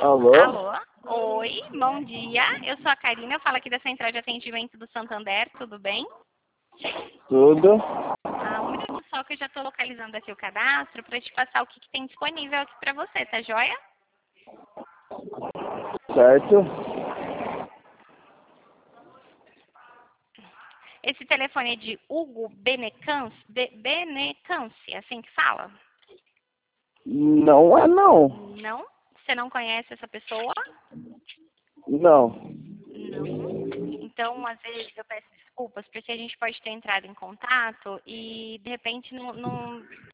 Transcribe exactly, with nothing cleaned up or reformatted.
Alô? Alô? Oi, bom dia. Eu sou a Karina, eu falo aqui da Central de Atendimento do Santander, tudo bem? Tudo? Ah, um minuto só que eu já estou localizando aqui o cadastro para te passar o que, que tem disponível aqui para você, tá joia? Certo? Esse telefone é de Hugo Benecance, Be, Benecance, é assim que fala? Não é não. Não? Você não conhece essa pessoa? Não. Não. Então, às vezes, eu peço desculpas, porque a gente pode ter entrado em contato e, de repente, não, não